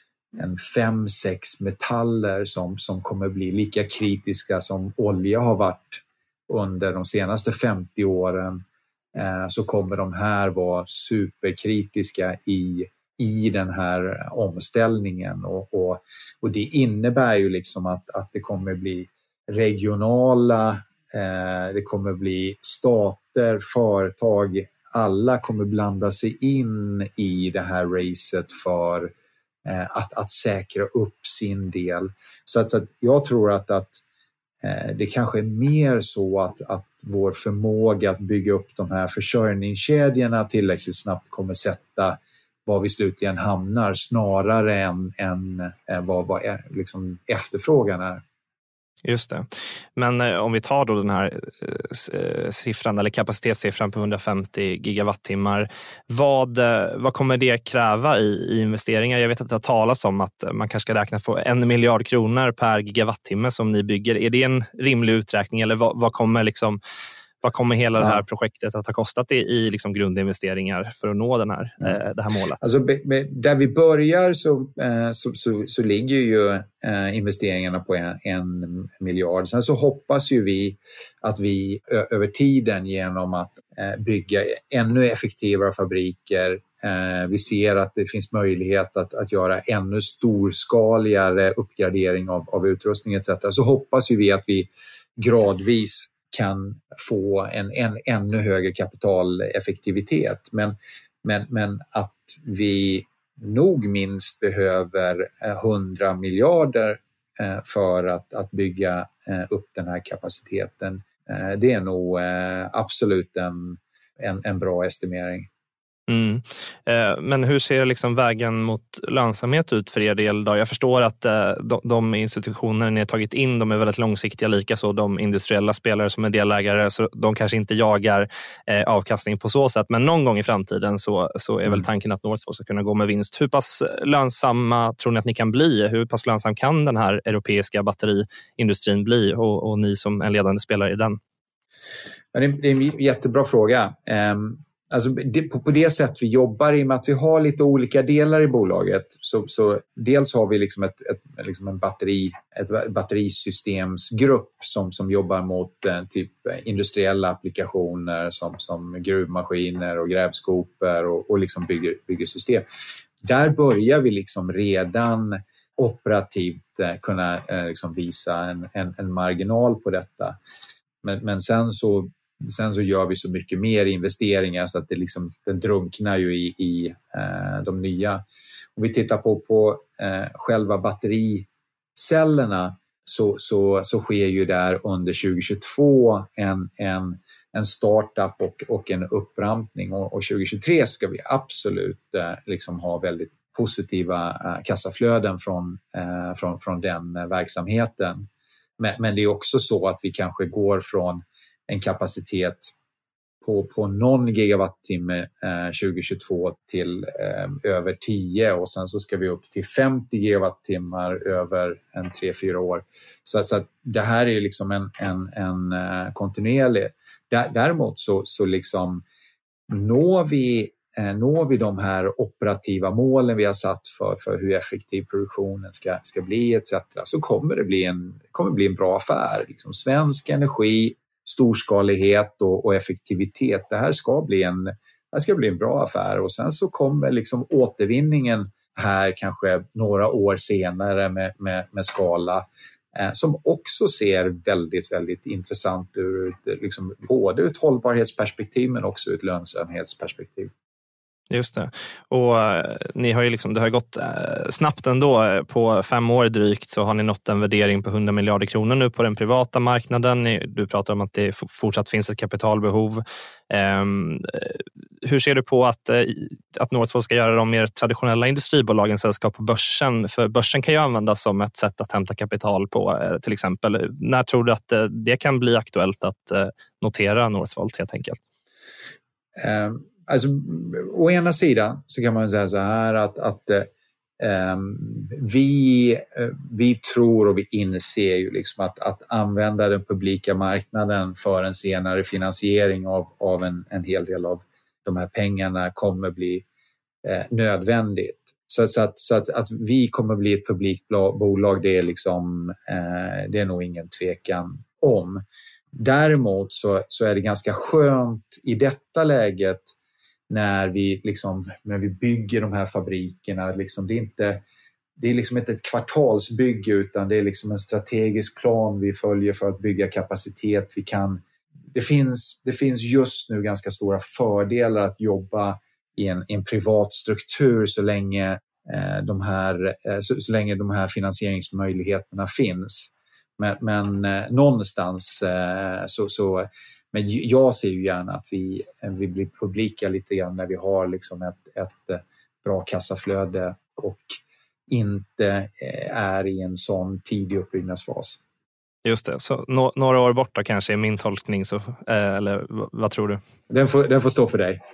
G: en fem, sex metaller som, som kommer bli lika kritiska som olja har varit under de senaste femtio åren, eh, så kommer de här vara superkritiska i i den här omställningen och, och, och det innebär ju liksom att, att det kommer bli regionala, eh, det kommer bli stater, företag, alla kommer blanda sig in i det här racet för eh, att, att säkra upp sin del. Så att, så att jag tror att, att eh, det kanske är mer så att, att vår förmåga att bygga upp de här försörjningskedjorna tillräckligt snabbt kommer sätta var vi slutligen hamnar snarare än, än, än vad, vad är, liksom efterfrågan är.
F: Just det. Men eh, om vi tar då den här eh, siffran eller kapacitetssiffran på hundrafemtio gigawattimmar, vad, eh, vad kommer det kräva i, i investeringar? Jag vet att det har talats om att man kanske ska räkna på en miljard kronor per gigawattimme som ni bygger. Är det en rimlig uträkning eller vad, vad kommer liksom Vad kommer hela ja. det här projektet att ha kostat i, i liksom grundinvesteringar för att nå den här, eh, det här målet?
G: Alltså, be, be, där vi börjar så, eh, så, så, så ligger ju eh, investeringarna på en, en miljard. Sen så hoppas ju vi att vi ö, över tiden genom att eh, bygga ännu effektivare fabriker, eh, vi ser att det finns möjlighet att, att göra ännu storskaligare uppgradering av, av utrustning et cetera. Så hoppas ju vi att vi gradvis kan få en, en ännu högre kapitaleffektivitet. Men, men, men att vi nog minst behöver hundra miljarder för att, att bygga upp den här kapaciteten. Det är nog absolut en, en, en bra estimering.
F: Mm. Eh, men hur ser liksom vägen mot lönsamhet ut för er del då? Jag förstår att eh, de, de institutioner ni har tagit in, de är väldigt långsiktiga, lika så de industriella spelare som är delägare, så de kanske inte jagar eh, avkastning på så sätt, men någon gång i framtiden så, så är mm. väl tanken att Northvolt ska kunna gå med vinst. Hur pass lönsamma tror ni att ni kan bli? Hur pass lönsam kan den här europeiska batteriindustrin bli och, och ni som en ledande spelare i den?
G: Ja, det är en jättebra fråga. Um... Alltså det, på, på det sätt vi jobbar, i och med att vi har lite olika delar i bolaget, så, så dels har vi liksom ett, ett, liksom en batteri, ett batterisystemsgrupp som, som jobbar mot eh, typ industriella applikationer som, som gruvmaskiner och grävskopor och, och liksom bygger, bygger system. Där börjar vi liksom redan operativt eh, kunna eh, liksom visa en, en, en marginal på detta. Men, men sen så Sen så gör vi så mycket mer investeringar så att det liksom, den drunknar ju i, i eh, de nya. Om vi tittar på, på eh, själva battericellerna så, så, så sker ju där under tjugo tjugotvå en, en, en startup och, och en upprampning. Och, och tjugo tjugotre ska vi absolut eh, liksom ha väldigt positiva eh, kassaflöden från, eh, från, från den eh, verksamheten. Men, men det är också så att vi kanske går från en kapacitet på, på någon gigawattimme eh, tjugo tjugotvå till eh, över tio, och sen så ska vi upp till femtio gigawattimmar över en tre fyra år. Så, så att det här är ju liksom en, en, en uh, kontinuerlig. Däremot så, så liksom når vi, eh, når vi de här operativa målen vi har satt för, för hur effektiv produktionen ska, ska bli et cetera, så kommer det bli en, kommer bli en bra affär. Liksom svensk energi, storskalighet och, och effektivitet. Det här ska bli en, det här ska bli en bra affär, och sen så kommer liksom återvinningen här kanske några år senare med, med, med skala eh, som också ser väldigt, väldigt intressant ur liksom, både ur ett hållbarhetsperspektiv men också ur ett lönsamhetsperspektiv.
F: Just det. Och eh, ni har ju liksom, det har gått eh, snabbt ändå. På fem år drygt så har ni nått en värdering på hundra miljarder kronor nu på den privata marknaden. Ni, du pratar om att det fortsatt finns ett kapitalbehov. Eh, hur ser du på att, eh, att Northvolt ska göra de mer traditionella industribolagen sällskap på börsen? För börsen kan ju användas som ett sätt att hämta kapital på, eh, till exempel. När tror du att eh, det kan bli aktuellt att eh, notera Northvolt helt enkelt?
G: Um. Alltså, å ena sidan så kan man säga så här att, att eh, vi, vi tror och vi inser ju liksom att, att använda den publika marknaden för en senare finansiering av, av en, en hel del av de här pengarna kommer bli eh, nödvändigt. Så, så, att, så att, att vi kommer bli ett publikt bolag, det är, liksom, eh, det är nog ingen tvekan om. Däremot så, så är det ganska skönt i detta läget när vi, liksom, när vi bygger de här fabrikerna. Liksom, det är inte, det är liksom inte ett kvartalsbygge, utan det är liksom en strategisk plan vi följer för att bygga kapacitet. Vi kan, det, finns, det finns just nu ganska stora fördelar att jobba i en, i en privat struktur så länge, eh, de här, eh, så, så länge de här finansieringsmöjligheterna finns. Men, men eh, någonstans eh, så... så Men jag ser ju gärna att vi, vi blir publika lite grann när vi har liksom ett, ett bra kassaflöde och inte är i en sån tidig uppbyggnadsfas.
F: Just det, så no- några år borta kanske är min tolkning, så, eh, eller v- vad tror du?
G: Den får, den får stå för dig.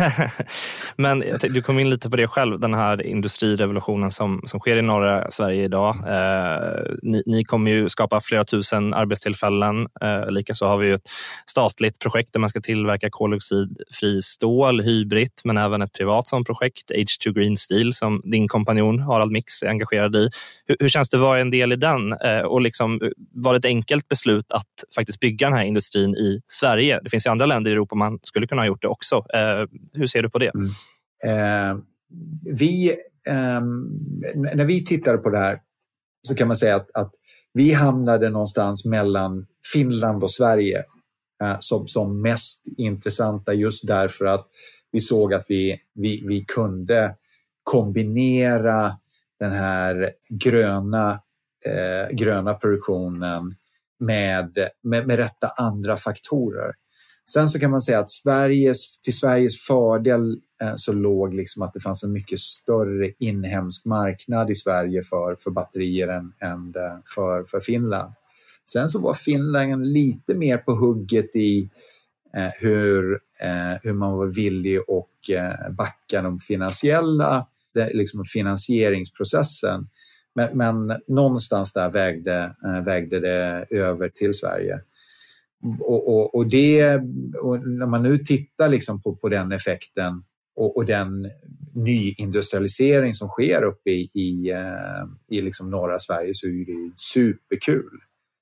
F: Men du kom in lite på det själv, den här industrirevolutionen som, som sker i norra Sverige idag. Eh, ni, ni kommer ju skapa flera tusen arbetstillfällen. Eh, Likaså har vi ju ett statligt projekt där man ska tillverka koldioxidfri stål, hybrid, men även ett privat sådant projekt, H två Green Steel, som din kompanjon Harald Mix är engagerad i. Hur, hur känns det att vara en del i den? Eh, och liksom, var det ett enkelt beslut att faktiskt bygga den här industrin i Sverige? Det finns ju andra länder i Europa man skulle kunna ha gjort det också. Eh, Hur ser du på det?
G: Mm. Eh, vi, eh, när vi tittade på det här så kan man säga att, att vi hamnade någonstans mellan Finland och Sverige eh, som, som mest intressanta, just därför att vi såg att vi, vi, vi kunde kombinera den här gröna, eh, gröna produktionen med, med, med rätta andra faktorer. Sen så kan man säga att Sveriges, till Sveriges fördel eh, så låg liksom att det fanns en mycket större inhemsk marknad i Sverige för, för batterier än, än för, för Finland. Sen så var Finland lite mer på hugget i eh, hur, eh, hur man var villig att eh, backa de finansiella, det, liksom finansieringsprocessen. Men, men någonstans där vägde, eh, vägde det över till Sverige. Och, och, och, det, och när man nu tittar liksom på, på den effekten och, och den nyindustrialisering som sker uppe i, i, i liksom norra Sverige, så är det superkul.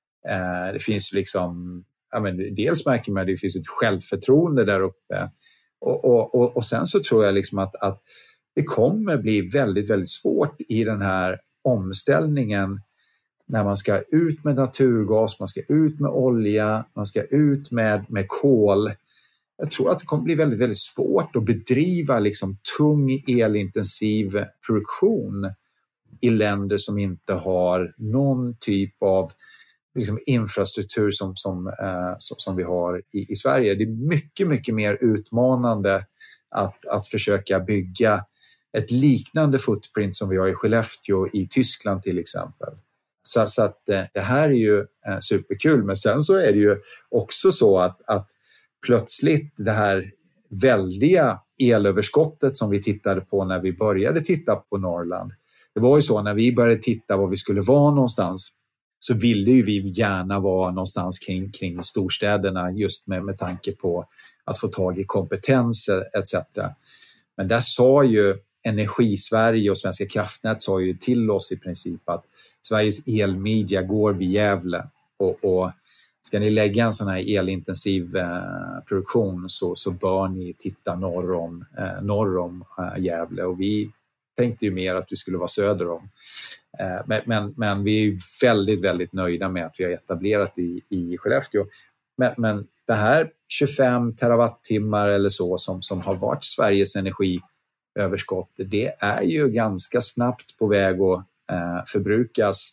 G: Det finns liksom, ja men dels märker man att det finns ett självförtroende där uppe. Och, och, och, och sen så tror jag liksom att, att det kommer bli väldigt, väldigt svårt i den här omställningen när man ska ut med naturgas, man ska ut med olja, man ska ut med, med kol. Jag tror att det kommer bli väldigt, väldigt svårt att bedriva liksom tung elintensiv produktion i länder som inte har någon typ av liksom infrastruktur som, som, eh, som, som vi har i, i Sverige. Det är mycket, mycket mer utmanande att, att försöka bygga ett liknande footprint som vi har i Skellefteå i Tyskland till exempel. Så, så att det här är ju eh, superkul, men sen så är det ju också så att, att plötsligt det här väldiga elöverskottet som vi tittade på när vi började titta på Norrland. Det var ju så när vi började titta var vi skulle vara någonstans, så ville ju vi gärna vara någonstans kring, kring storstäderna just med, med tanke på att få tag i kompetenser et cetera. Men där sa ju Energi-Sverige och Svenska kraftnät sa ju till oss i princip att Sveriges elmedia går vid Gävle och, och ska ni lägga en sån här elintensiv eh, produktion så, så bör ni titta norr om, eh, norr om eh, Gävle, och vi tänkte ju mer att vi skulle vara söder om. Eh, men, men, men vi är väldigt, väldigt nöjda med att vi har etablerat i, i Skellefteå. Men, men det här tjugofem terawattimmar eller så som, som har varit Sveriges energiöverskott, det är ju ganska snabbt på väg att eh, förbrukas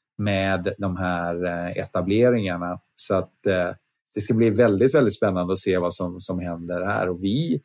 G: med de här eh, etableringarna. Så att eh, det ska bli väldigt, väldigt spännande att se vad som, som händer här. Och vi,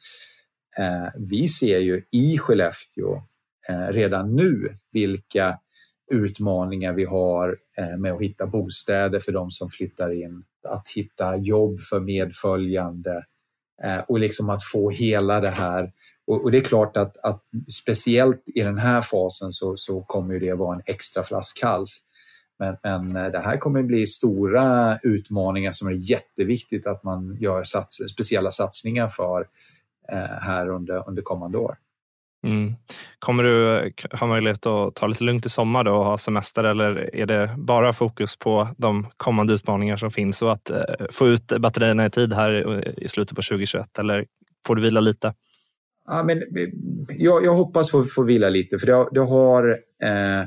G: eh, vi ser ju i Skellefteå eh, redan nu vilka utmaningar vi har eh, med att hitta bostäder för de som flyttar in, att hitta jobb för medföljande eh, och liksom att få hela det här. Och, och det är klart att, att speciellt i den här fasen så, så kommer det vara en extra flaskhals. Men, men det här kommer bli stora utmaningar som är jätteviktigt att man gör sats, speciella satsningar för eh, här under, under kommande år.
F: Mm. Kommer du ha möjlighet att ta lite lugnt i sommar då och ha semester, eller är det bara fokus på de kommande utmaningar som finns och att eh, få ut batterierna i tid här i slutet på tjugohundratjugoett, eller får du vila lite?
G: Ja, men jag, jag hoppas få, få vila lite, för det, det har eh,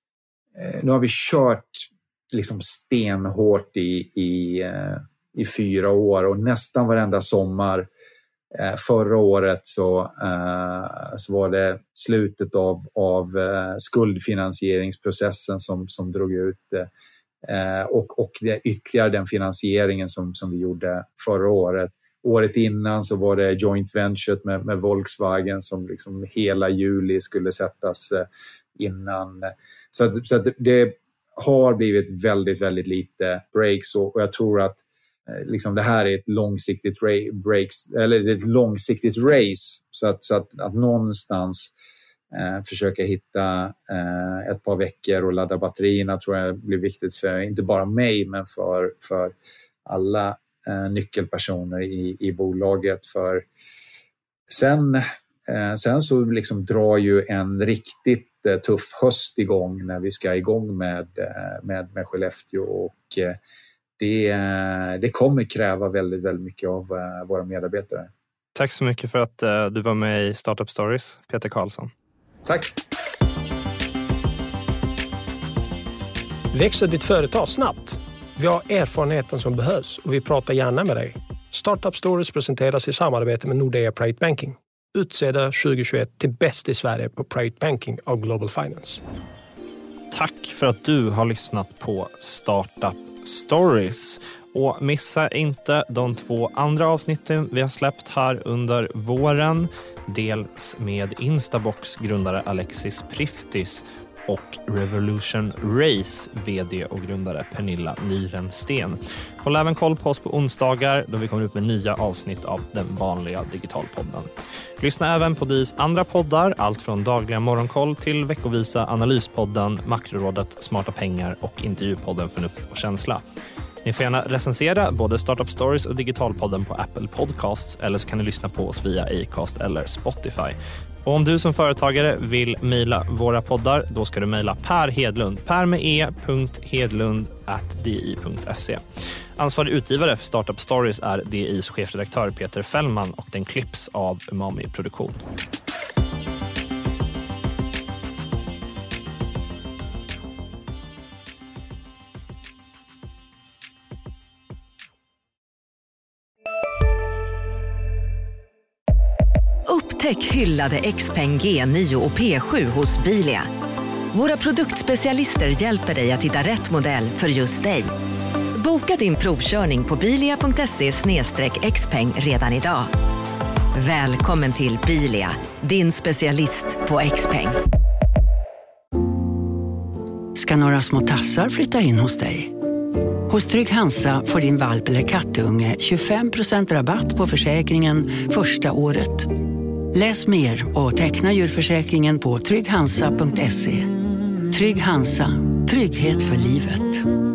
G: nu har vi kört liksom stenhårt i, i, eh, i fyra år och nästan varenda sommar. Eh, förra året så, eh, så var det slutet av, av eh, skuldfinansieringsprocessen som, som drog ut eh, och, och det, ytterligare den finansieringen som, som vi gjorde förra året. Året innan så var det joint venture med, med Volkswagen som liksom hela juli skulle sättas eh, innan. Så, att, så att det har blivit väldigt, väldigt lite breaks och, och jag tror att eh, liksom det här är ett långsiktigt ra- breaks, eller ett långsiktigt race, så att, så att, att någonstans eh, försöka hitta eh, ett par veckor och ladda batterierna tror jag blir viktigt för inte bara mig men för, för alla eh, nyckelpersoner i, i bolaget. För sen, eh, sen så liksom drar ju en riktigt tuff höst igång när vi ska igång med, med, med Skellefteå och det, det kommer kräva väldigt, väldigt mycket av våra medarbetare.
F: Tack så mycket för att du var med i Startup Stories, Peter Karlsson.
G: Tack!
B: Växer ditt företag snabbt? Vi har erfarenheten som behövs och vi pratar gärna med dig. Startup Stories presenteras i samarbete med Nordea Private Banking. Utsedda tjugohundratjugoett till bäst i Sverige på Private Banking av Global Finance.
F: Tack för att du har lyssnat på Startup Stories. Och missa inte de två andra avsnitten vi har släppt här under våren. Dels med Instabox grundare Alexis Priftis och Revolution Race vd och grundare Pernilla Nyrensten. Håll även koll på oss på onsdagar då vi kommer ut med nya avsnitt av den vanliga Digitalpodden. Lyssna även på D I:s andra poddar, allt från dagliga morgonkoll till veckovisa analyspodden, Makrorådet, Smarta pengar och intervjupodden Förnuft och känsla. Ni får gärna recensera både Startup Stories och Digitalpodden på Apple Podcasts, eller så kan ni lyssna på oss via Acast eller Spotify. Och om du som företagare vill mejla våra poddar, då ska du mejla Per Hedlund, per med e punkt hedlund at di punkt se. Ansvarig utgivare för Startup Stories är D I:s chefredaktör Peter Fällman och den klipps av Umami Produktion.
I: Upptäck hyllade Xpeng G nio och P sju hos Bilia. Våra produktspecialister hjälper dig att hitta rätt modell för just dig. Boka din provkörning på bilia punkt se slash xpeng redan idag. Välkommen till Bilia, din specialist på Xpeng.
J: Ska några små tassar flytta in hos dig? Hos Trygg Hansa får din valp eller kattunge tjugofem procent rabatt på försäkringen första året. Läs mer och teckna djurförsäkringen på trygg hansa punkt se. Trygg Hansa, trygghet för livet.